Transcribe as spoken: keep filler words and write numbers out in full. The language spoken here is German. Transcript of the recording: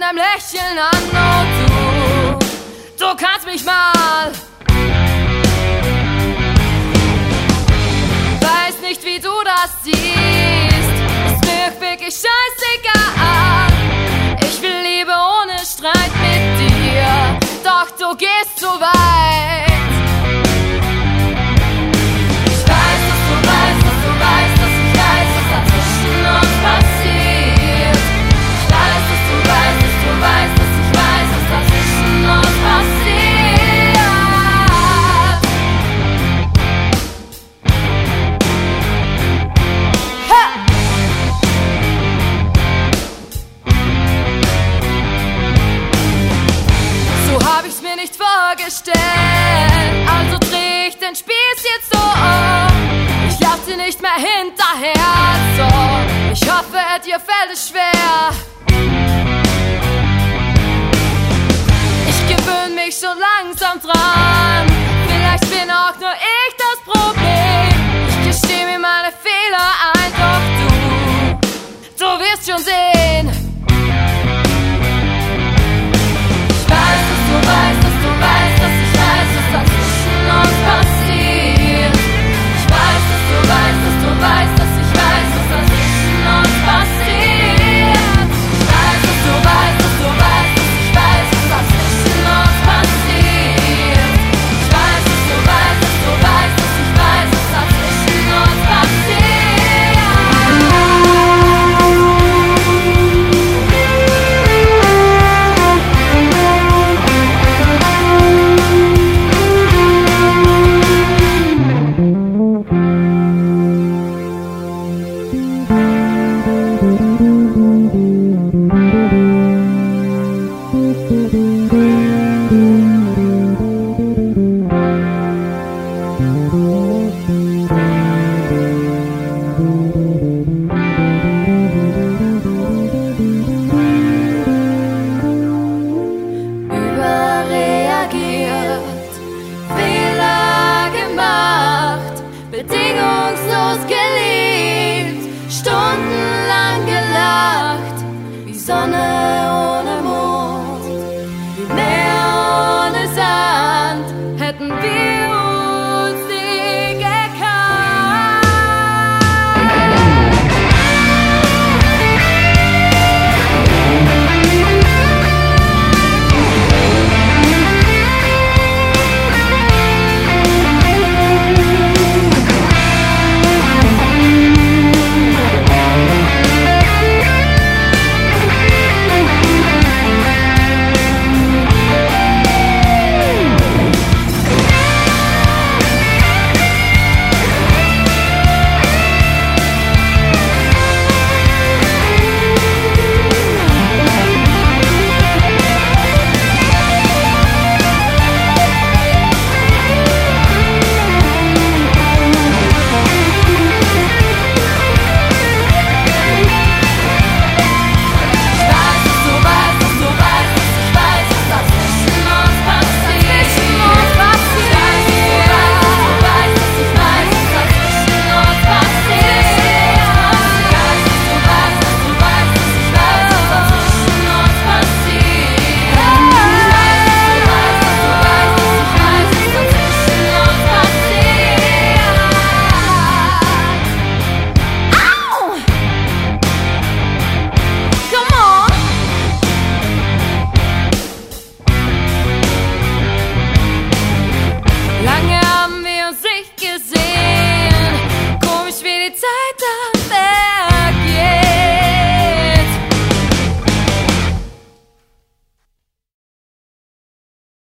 nem Lächeln an. Oh du, du kannst mich mal. Weiß nicht, wie du das siehst, ist mir wirklich scheißegal. Ich will Liebe ohne Streit mit dir, doch du gehst zu weit. Ich weiß, dass du weißt, dass du weißt, dass ich weiß, was da zwischen uns passiert. Ich weiß, dass du weißt, dass du weißt, dass ich weiß, was da zwischen uns passiert. Hab ich's mir nicht vorgestellt, also dreh ich den Spieß jetzt so um. Ich lauf dir nicht mehr hinterher, so. Ich hoffe, dir fällt es schwer. Ich gewöhn mich so langsam dran. Vielleicht bin auch nur ich das Problem. Ich gesteh mir meine Fehler ein, doch du, du wirst schon sehen.